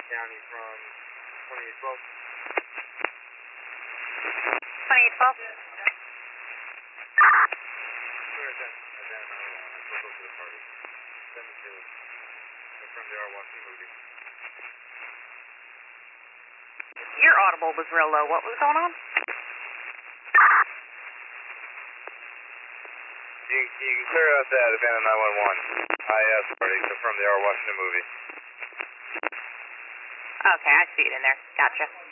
County from 2812. 2812? Clear at that 911. I spoke up to the party. 7-2. Confirm they are watching the movie. Your audible was real low. What was going on? You can clear out that abandoned 911. IS party. Confirm they are watching the movie. Okay, I see it in there. Gotcha.